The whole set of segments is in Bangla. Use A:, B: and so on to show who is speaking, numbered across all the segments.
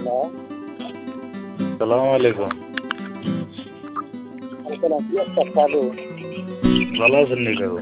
A: সালাম আলাইকুম। ভালো আছেন নি কাকু?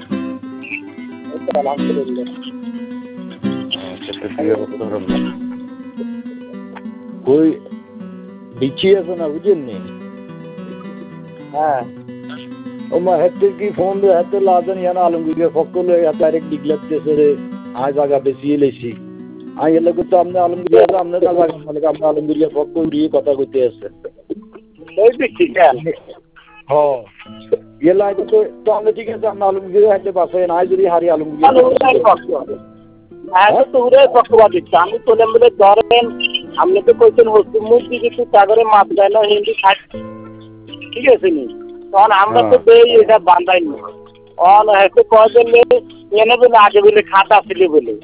A: কই বিছি আছে না বুঝেন নি?
B: হ্যাঁ
A: ও মা হাতে কি ফোন দে হাতে লাদেন ইয়ানা আলমগীর ফকলে ডাইরেক্ট ডিগলাতেছে রে আজ জায়গা বেশি লেছি আই এলে তো আপনি আলমগীর আপনি না জায়গা মানে আপনি আলমগীর ফক দিয়ে কথা কইতে আছে
B: ওই বিছি কেন
A: হ্যাঁ এলা তো আপনি ঠিক আছে আপনি আলমগীর হাতে বাসায় না যদি হারি আলমগীর
B: হ্যাঁ তো উড়ে পক্ষপাত দিচ্ছে আমি তোলে বলে ধরেন আপনি তো কইছেন হচ্ছে মুখ দিয়ে একটু সাগরে মাছ দেয় না হিন্দি খাট ঠিক আছে নি তখন আমরা তো দেই এটা বান্ধাই নি অন হয়তো কয়েকজন এনে বলে আগে বলে খাতা ছিল বলে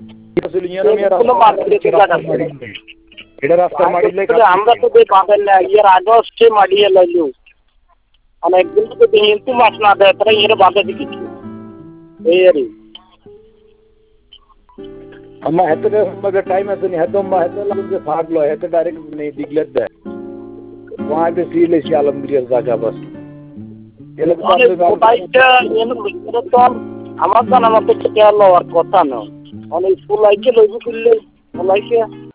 A: এটা রাস্তার মাটিলে
B: আমরা তো দেই বাঁধেন না এর আগে সে মাড়িয়ে লাইলো অনেকদিন তো হিন্দু মাছ না দেয় তারা এর বাঁধে দিচ্ছি এই আর
A: अम्मा हेते मगर टाइम है तो नहीं हेतो अम्मा हेते लग के भाग लो हेते डायरेक्ट नहीं दिगलत है वहां पे सीले से आलमगीर जागा बस ये लोग
B: কোটাইটা এনে তো আমার জানা মতে কেয়ার লওয়ার কথা না অনেক স্কুল লাইকে লইব করলে লাইকে